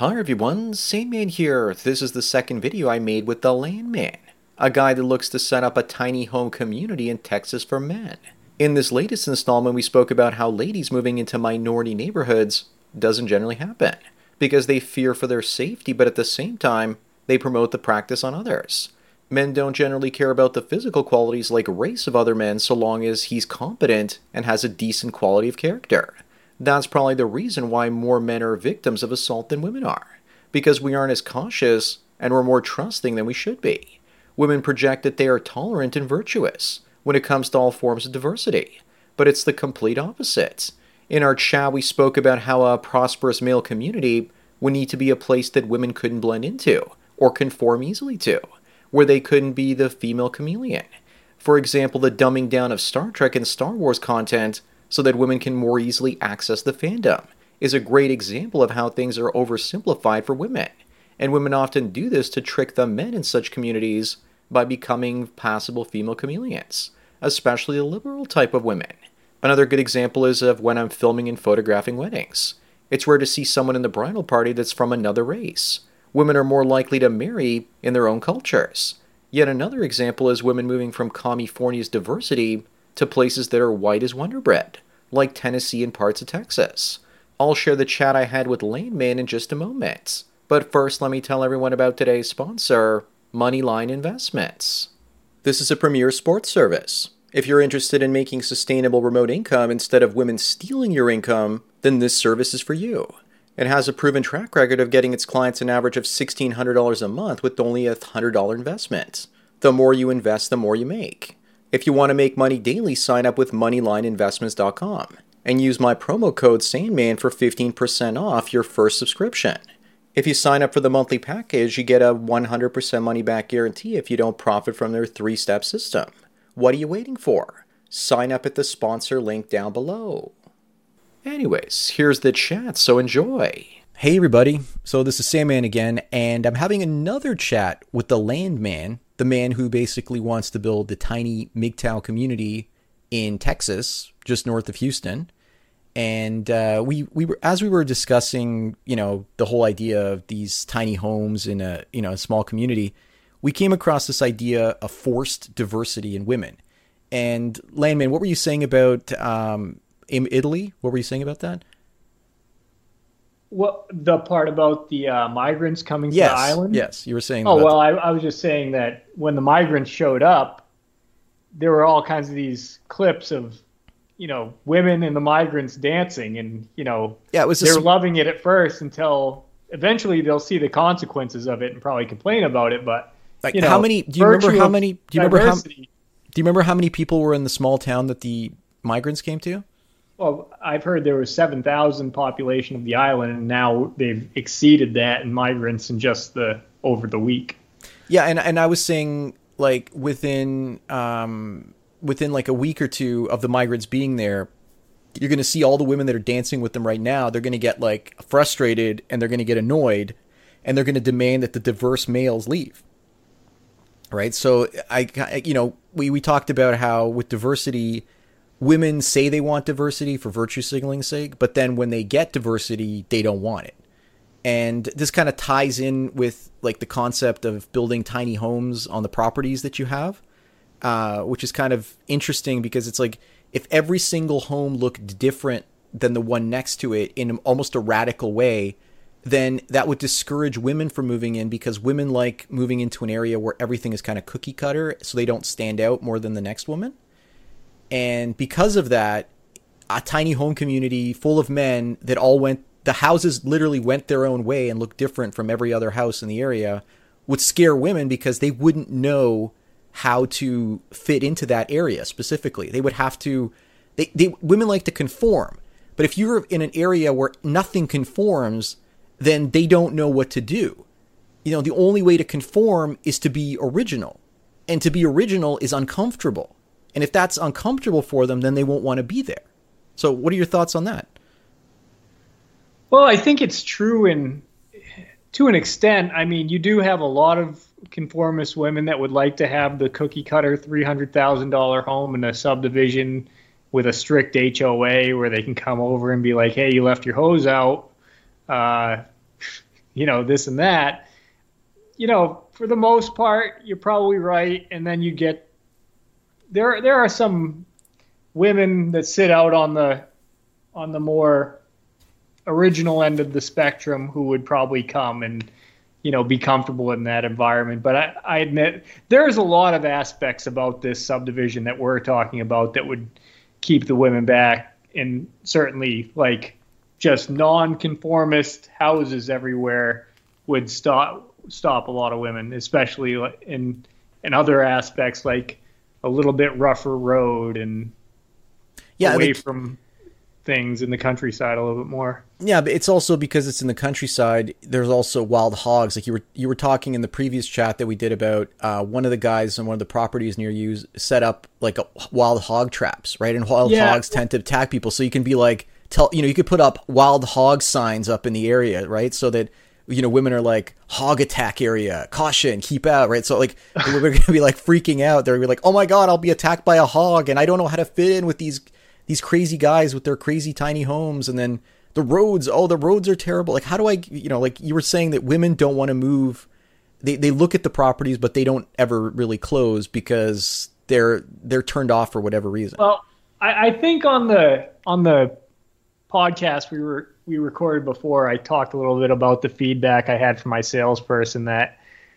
Hi everyone, Sandman here. This is the second video I made with the Landman, a guy that looks to set up a tiny home community in Texas for men. In this latest installment, we spoke about how ladies moving into minority neighborhoods doesn't generally happen, because they fear for their safety, but at the same time, they promote the practice on others. Men don't generally care about the physical qualities like race of other men so long as he's competent and has a decent quality of character. That's probably the reason why more men are victims of assault than women are, because we aren't as cautious and we're more trusting than we should be. Women project that they are tolerant and virtuous when it comes to all forms of diversity, but it's the complete opposite. In our chat, we spoke about how a prosperous male community would need to be a place that women couldn't blend into or conform easily to, where they couldn't be the female chameleon. For example, the dumbing down of Star Trek and Star Wars content so that women can more easily access the fandom is a great example of how things are oversimplified for women. And women often do this to trick the men in such communities by becoming passable female chameleons, especially the liberal type of women. Another good example is of when I'm filming and photographing weddings. It's rare to see someone in the bridal party that's from another race. Women are more likely to marry in their own cultures. Yet another example is women moving from California's diversity to places that are white as Wonder Bread, like Tennessee and parts of Texas. I'll share the chat I had with Landman in just a moment. But first, let me tell everyone about today's sponsor, Moneyline Investments. This is a premier sports service. If you're interested in making sustainable remote income instead of women stealing your income, then this service is for you. It has a proven track record of getting its clients an average of $1,600 a month with only a $100 investment. The more you invest, the more you make. If you want to make money daily, sign up with MoneylineInvestments.com and use my promo code Sandman for 15% off your first subscription. If you sign up for the monthly package, you get a 100% money back guarantee if you don't profit from their 3-step system. What are you waiting for? Sign up at the sponsor link down below. Anyways, here's the chat, so enjoy. Hey everybody, so this is Sandman again, and I'm having another chat with the Landman, the man who basically wants to build the tiny MGTOW community in Texas, just north of Houston. And we were, as we were discussing, the whole idea of these tiny homes in a small community, we came across this idea of forced diversity in women. And Landman, what were you saying about in Italy? What were you saying about that? What, the part about the migrants coming to the island? Yes, you were saying. Oh, well, I was just saying that when the migrants showed up, there were all kinds of these clips of, women and the migrants dancing, and it was they're loving it at first until eventually they'll see the consequences of it and probably complain about it. But how many? Do you remember how many? Do you remember how many people were in the small town that the migrants came to? Well, I've heard there was 7,000 population of the island, and now they've exceeded that in migrants in just over the week. Yeah, and I was saying, like, within like a week or two of the migrants being there, you're going to see all the women that are dancing with them right now. They're going to get like frustrated, and they're going to get annoyed, and they're going to demand that the diverse males leave. Right? So we talked about how with diversity, women say they want diversity for virtue signaling's sake, but then when they get diversity, they don't want it. And this kind of ties in with like the concept of building tiny homes on the properties that you have, which is kind of interesting because it's like if every single home looked different than the one next to it in almost a radical way, then that would discourage women from moving in because women like moving into an area where everything is kind of cookie cutter so they don't stand out more than the next woman. And because of that, a tiny home community full of men that the houses literally went their own way and looked different from every other house in the area would scare women because they wouldn't know how to fit into that area specifically. They would have to, women like to conform. But if you're in an area where nothing conforms, then they don't know what to do. The only way to conform is to be original. And to be original is uncomfortable. And if that's uncomfortable for them, then they won't want to be there. So what are your thoughts on that? Well, I think it's true to an extent. I mean, you do have a lot of conformist women that would like to have the cookie cutter $300,000 home in a subdivision with a strict HOA where they can come over and be like, hey, you left your hose out. this and that. For the most part, you're probably right. And then you get there are some women that sit out on the more original end of the spectrum who would probably come and be comfortable in that environment. But I admit there's a lot of aspects about this subdivision that we're talking about that would keep the women back, and certainly like just non-conformist houses everywhere would stop a lot of women, especially in other aspects like a little bit rougher road and away from things in the countryside a little bit more. Yeah, but it's also because it's in the countryside. There's also wild hogs. Like you were talking in the previous chat that we did about one of the guys on one of the properties near you set up like wild hog traps, right? And wild hogs tend to attack people, so you can be like, you could put up wild hog signs up in the area, right? So that women are like, hog attack area, caution, keep out, right? So like we're going to be like freaking out. They're going to be like, oh my god, I'll be attacked by a hog, and I don't know how to fit in with these crazy guys with their crazy tiny homes. And then the roads are terrible. Like, how do I, like you were saying that women don't want to move. They look at the properties, but they don't ever really close because they're turned off for whatever reason. Well, I think on the podcast we recorded before, I talked a little bit about the feedback I had from my salesperson that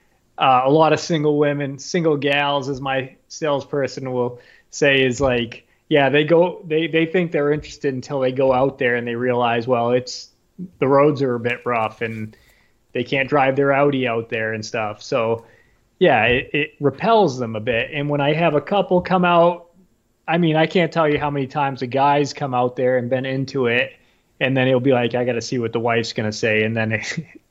a lot of single gals, as my salesperson will say, is like, yeah, they think they're interested until they go out there and they realize, well, the roads are a bit rough and they can't drive their Audi out there and stuff. So yeah, it repels them a bit. And when I have a couple come out, I mean, I can't tell you how many times the guys come out there and been into it, and then it'll be like, I got to see what the wife's going to say. And then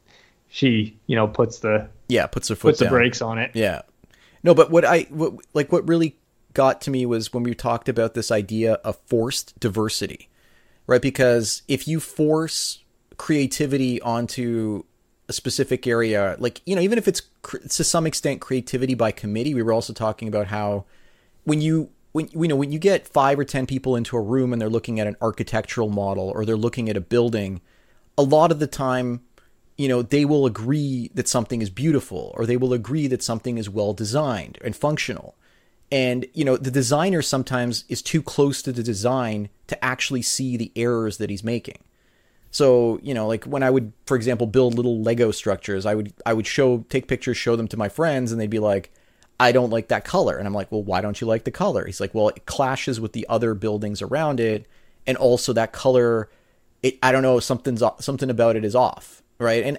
she, puts the brakes on it. Yeah. No, but what really got to me was when we talked about this idea of forced diversity, right? Because if you force creativity onto a specific area, like, even if it's to some extent creativity by committee, we were also talking about how when you get 5 or 10 people into a room and they're looking at an architectural model or they're looking at a building, a lot of the time, they will agree that something is beautiful, or they will agree that something is well designed and functional. And, the designer sometimes is too close to the design to actually see the errors that he's making. So, like when I would, for example, build little Lego structures, I would take pictures, show them to my friends, and they'd be like, I don't like that color. And I'm like, well, why don't you like the color? He's like, well, it clashes with the other buildings around it. And also that color, I don't know, something about it is off. Right. And,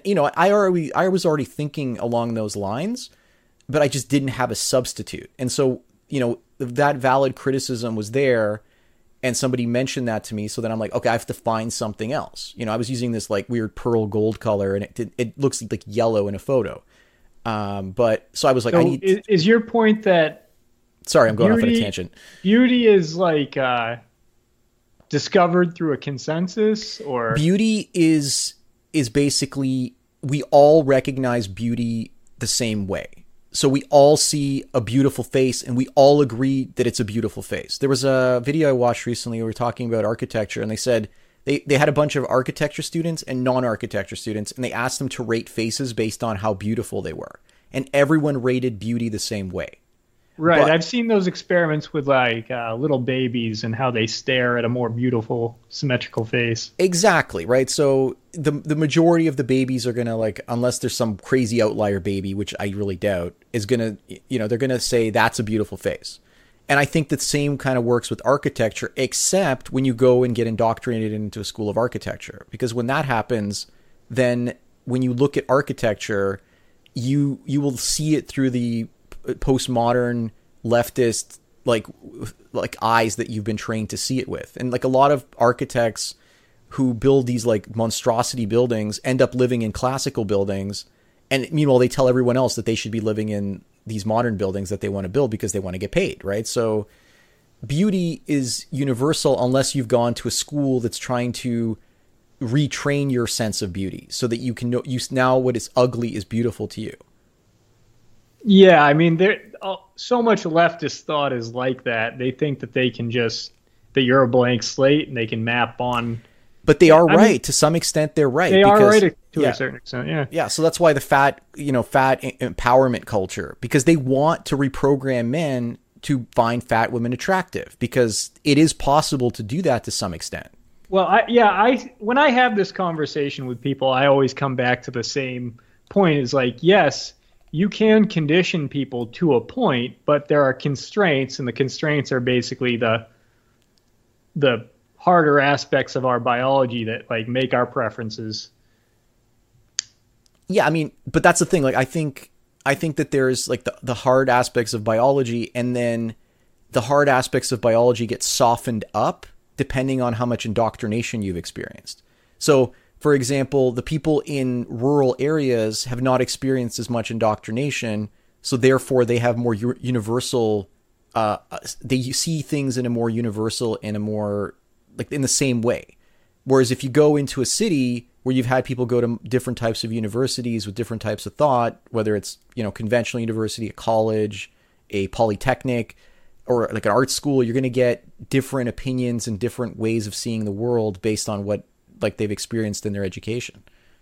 I was already thinking along those lines, but I just didn't have a substitute. And so, that valid criticism was there, and somebody mentioned that to me. So then I'm like, okay, I have to find something else. I was using this like weird pearl gold color, and it looks like yellow in a photo. But so I was like, so is your point that, sorry, I'm going off on a tangent. Beauty is like, discovered through a consensus, or beauty is basically, we all recognize beauty the same way. So we all see a beautiful face and we all agree that it's a beautiful face. There was a video I watched recently. We were talking about architecture, and they said they had a bunch of architecture students and non-architecture students, and they asked them to rate faces based on how beautiful they were. And everyone rated beauty the same way. Right. But I've seen those experiments with like little babies and how they stare at a more beautiful, symmetrical face. Exactly. Right. So the majority of the babies are going to, like, unless there's some crazy outlier baby, which I really doubt, is going to, they're going to say that's a beautiful face. And I think the same kind of works with architecture, except when you go and get indoctrinated into a school of architecture. Because when that happens, then when you look at architecture, you will see it through the postmodern leftist like eyes that you've been trained to see it with. And like a lot of architects who build these like monstrosity buildings end up living in classical buildings, and meanwhile they tell everyone else that they should be living in these modern buildings that they want to build because they want to get paid, right? So beauty is universal unless you've gone to a school that's trying to retrain your sense of beauty so that you can know now what is ugly is beautiful to you. Yeah, I mean, so much leftist thought is like that. They think that they can that you're a blank slate and they can map on. But they are right. To some extent, they're right. They are right to a certain extent. Yeah. Yeah. So that's why the fat empowerment culture, because they want to reprogram men to find fat women attractive, because it is possible to do that to some extent. Well, when I have this conversation with people, I always come back to the same point. Is like, yes, you can condition people to a point, but there are constraints, and the constraints are basically the harder aspects of our biology that like make our preferences. Yeah, I mean, but that's the thing. Like, I think that there's like the hard aspects of biology, and then the hard aspects of biology get softened up depending on how much indoctrination you've experienced. So, for example, the people in rural areas have not experienced as much indoctrination, so therefore they have more universal. They see things in a more universal and a more like in the same way. Whereas if you go into a city where you've had people go to different types of universities with different types of thought, whether it's, conventional university, a college, a polytechnic, or like an art school, you're going to get different opinions and different ways of seeing the world based on what like they've experienced in their education.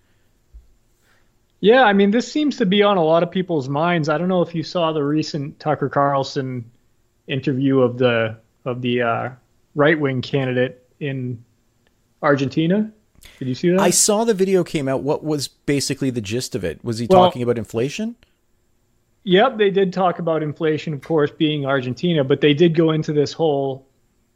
Yeah, I mean, this seems to be on a lot of people's minds. I don't know if you saw the recent Tucker Carlson interview of the right-wing candidate in Argentina. Did you see that? I saw the video came out. What was basically the gist of it? Was he talking about inflation? Yep, they did talk about inflation, of course, being Argentina, but they did go into this whole,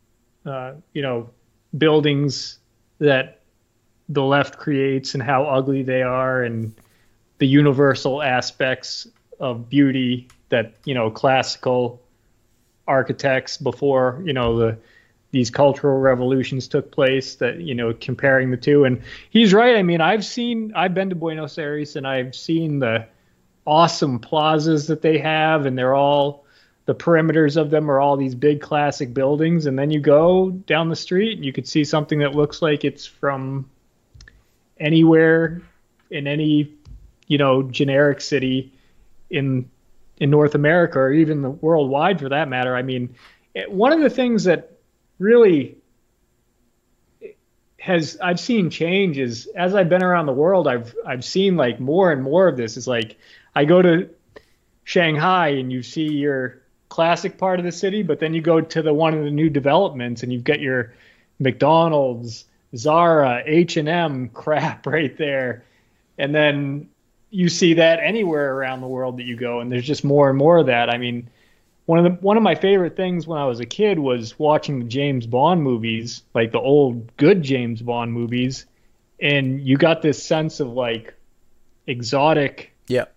buildings that the left creates and how ugly they are, and the universal aspects of beauty that, classical architects before, these cultural revolutions took place, that, comparing the two. And he's right. I mean, I've been to Buenos Aires, and I've seen the awesome plazas that they have, and the perimeters of them are all these big classic buildings. And then you go down the street and you could see something that looks like it's from anywhere in any, generic city in North America, or even the worldwide for that matter. I mean, one of the things that really I've seen change is, as I've been around the world, I've seen like more and more of this. Is like, I go to Shanghai and you see your classic part of the city, but then you go to one of the new developments and you've got your McDonald's, Zara, H&M crap right there. And then you see that anywhere around the world that you go, and there's just more and more of that. I mean, one of my favorite things when I was a kid was watching the James Bond movies, like the old good James Bond movies, and you got this sense of like exotic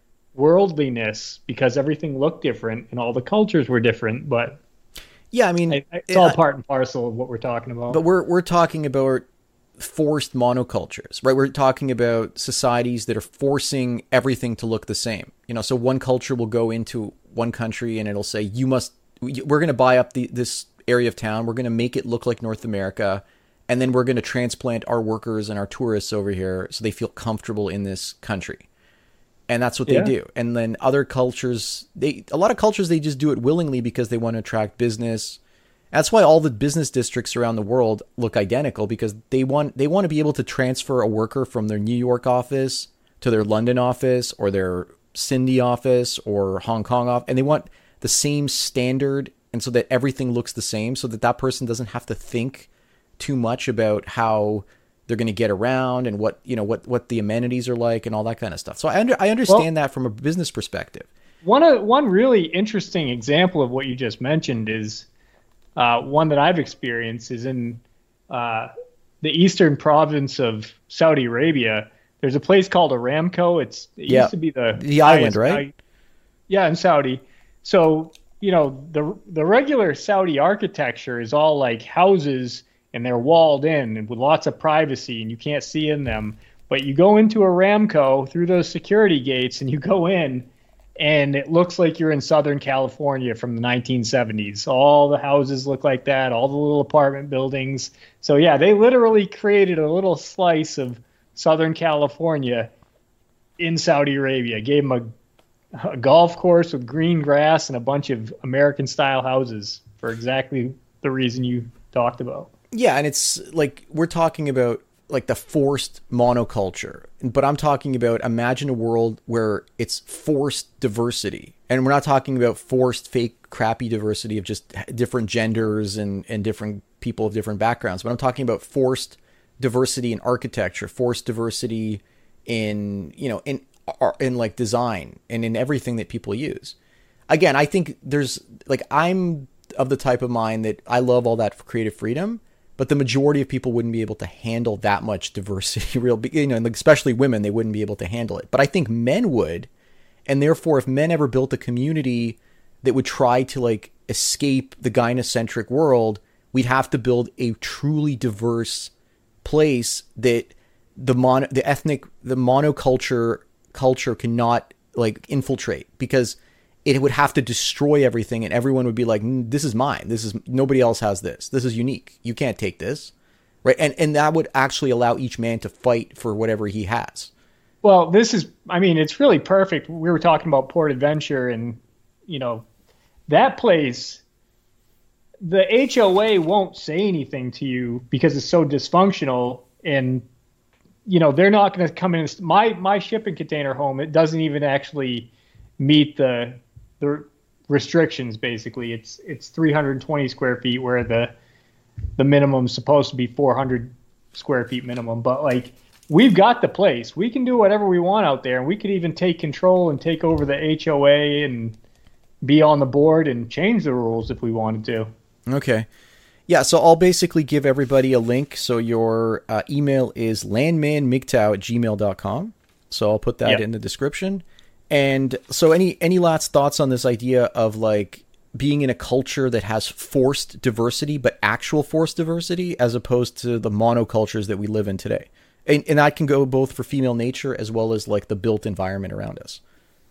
worldliness because everything looked different and all the cultures were different. But yeah, I mean, it's all part and parcel of what we're talking about. But we're talking about forced monocultures, right? We're talking about societies that are forcing everything to look the same. So one culture will go into one country and it'll say, we're going to buy up this area of town. We're going to make it look like North America. And then we're going to transplant our workers and our tourists over here so they feel comfortable in this country. And that's what they do. And then other cultures, a lot of cultures, they just do it willingly because they want to attract business. That's why all the business districts around the world look identical, because they want to be able to transfer a worker from their New York office to their London office or their Sydney office or Hong Kong office, and they want the same standard, and so that everything looks the same, so that person doesn't have to think too much about how they're going to get around and what the amenities are like and all that kind of stuff. So I understand that from a business perspective. One really interesting example of what you just mentioned is one that I've experienced is in the eastern province of Saudi Arabia. There's a place called Aramco. It used to be the island, right? In Saudi. So, the regular Saudi architecture is all like houses, and they're walled in and with lots of privacy, and you can't see in them. But you go into Aramco through those security gates, and you go in, and it looks like you're in Southern California from the 1970s. All the houses look like that, all the little apartment buildings. So yeah, they literally created a little slice of Southern California in Saudi Arabia, gave them a golf course with green grass and a bunch of American-style houses for exactly the reason you talked about. Yeah, and it's like we're talking about like the forced monoculture, but I'm talking about, imagine a world where it's forced diversity. And we're not talking about forced fake crappy diversity of just different genders and different people of different backgrounds, but I'm talking about forced diversity in architecture, forced diversity in, you know, in like design and in everything that people use. Again, I think there's like, I'm of the type of mind that I love all that creative freedom, but the majority of people wouldn't be able to handle that much diversity, you know, and especially women, they wouldn't be able to handle it. But I think men would. And therefore, if men ever built a community that would try to like escape the gynocentric world, we'd have to build a truly diverse place that the monoculture culture cannot like infiltrate, because it would have to destroy everything, and everyone would be like, this is mine. This is, nobody else has this. This is unique. You can't take this. Right. And that would actually allow each man to fight for whatever he has. Well, this is, I mean, it's really perfect. We were talking about Port Adventure, and, you know, that place, the HOA won't say anything to you because it's so dysfunctional. And, you know, they're not going to come in. My shipping container home, it doesn't even actually meet the restrictions. Basically, it's 320 square feet, where the minimum is supposed to be 400 square feet minimum. But like, we've got the place. We can do whatever we want out there, and we could even take control and take over the HOA and be on the board and change the rules if we wanted to. Okay. Yeah, so I'll basically give everybody a link. So your email is landmanmgtow@gmail.com. So I'll put that in the description. And so any last thoughts on this idea of like being in a culture that has forced diversity, but actual forced diversity, as opposed to the monocultures that we live in today? And that can go both for female nature as well as like the built environment around us.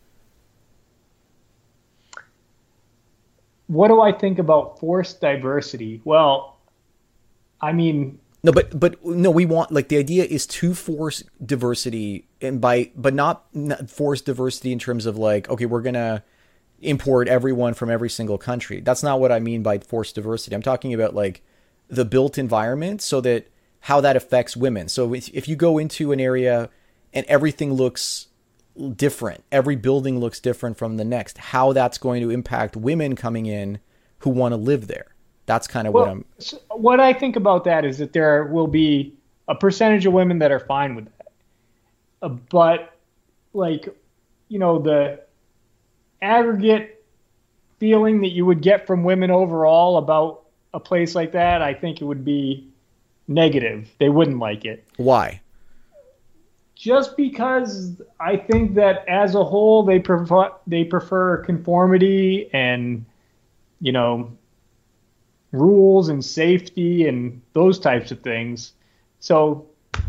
What do I think about forced diversity? Well, I mean, no, but no, we want, like, the idea is to force diversity, and but not force diversity in terms of like, okay, we're going to import everyone from every single country. That's not what I mean by forced diversity. I'm talking about like the built environment, so that how that affects women. So if you go into an area and everything looks different, every building looks different from the next, how that's going to impact women coming in who want to live there. That's kind of what I think about that is that there will be a percentage of women that are fine with that. But like, you know, the aggregate feeling that you would get from women overall about a place like that, I think it would be negative. They wouldn't like it. Why? Just because I think that as a whole, they prefer conformity and, you know, rules and safety and those types of things. So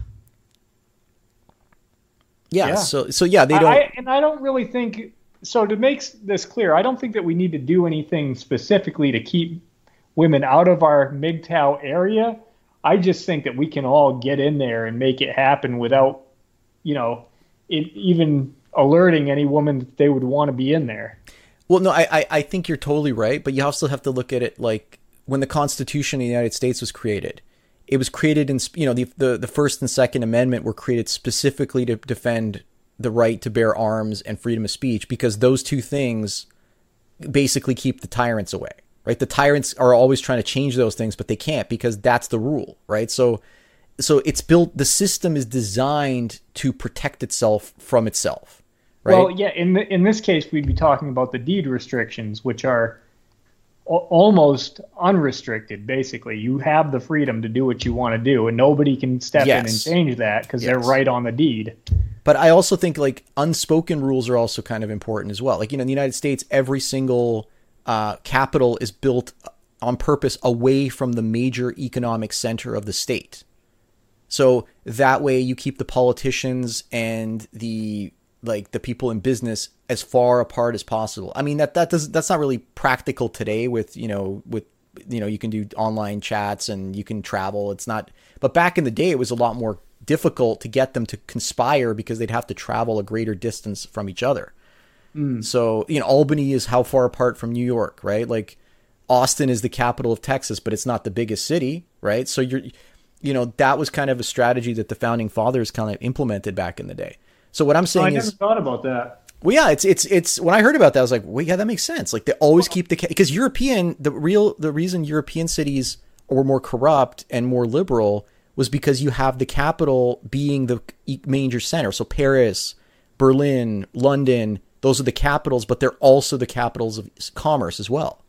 yeah. So yeah, they don't. I don't really think so. To make this clear, I don't think that we need to do anything specifically to keep women out of our MGTOW area. I just think that we can all get in there and make it happen without, you know, even alerting any woman that they would want to be in there. Well, no, I think you're totally right, but you also have to look at it like when the Constitution of the United States was created. It was created in, you know, the First and Second Amendment were created specifically to defend the right to bear arms and freedom of speech, because those two things basically keep the tyrants away, right? The tyrants are always trying to change those things, but they can't, because that's the rule, right? So it's built, the system is designed to protect itself from itself, right? Well, yeah, in this case, we'd be talking about the deed restrictions, which are almost unrestricted. Basically, you have the freedom to do what you want to do, and nobody can step in and change that because they're right on the deed. But I also think like unspoken rules are also kind of important as well. Like, you know, in the United States, every single capital is built on purpose away from the major economic center of the state. So that way you keep the politicians and the people in business as far apart as possible. I mean, that's not really practical today with you can do online chats and you can travel. It's not, but back in the day, it was a lot more difficult to get them to conspire because they'd have to travel a greater distance from each other. So, you know, Albany is how far apart from New York, right? Like Austin is the capital of Texas, but it's not the biggest city, right? So that was kind of a strategy that the founding fathers kind of implemented back in the day. So what I'm I saying never is, thought about that. well, yeah, it's when I heard about that, I was like, well, yeah, that makes sense. Like they always keep because the reason European cities were more corrupt and more liberal was because you have the capital being the major center. So Paris, Berlin, London, those are the capitals, but they're also the capitals of commerce as well.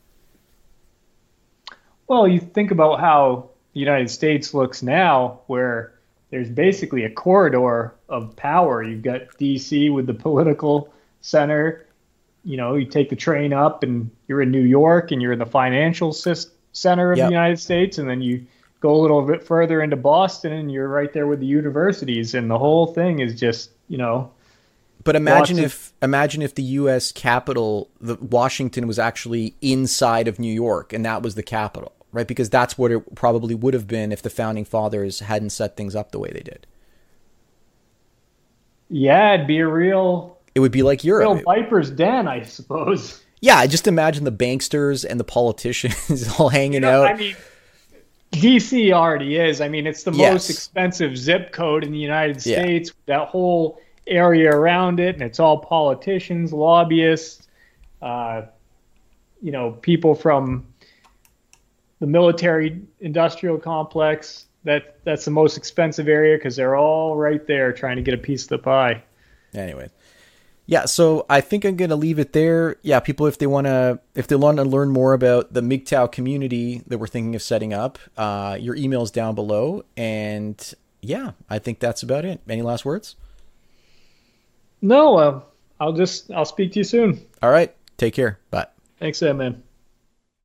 Well, you think about how the United States looks now, where there's basically a corridor of power. You've got D.C. with the political center. You take the train up and you're in New York and you're in the financial center of the United States. And then you go a little bit further into Boston and you're right there with the universities. And the whole thing is just, But imagine if the U.S. capital, Washington, was actually inside of New York and that was the capital. Right, because that's what it probably would have been if the founding fathers hadn't set things up the way they did. Yeah, it'd be it would be like Europe. Real viper's den, I suppose. Yeah, I just imagine the banksters and the politicians all hanging out. I mean, DC already is. I mean, it's the most expensive zip code in the United States. That whole area around it, and it's all politicians, lobbyists, people from the military industrial complex. That's the most expensive area because they're all right there trying to get a piece of the pie. Anyway, yeah. So I think I'm gonna leave it there. Yeah, people, if they want to learn more about the MGTOW community that we're thinking of setting up, your email's down below. And yeah, I think that's about it. Any last words? No. I'll speak to you soon. All right. Take care. Bye. Thanks, man.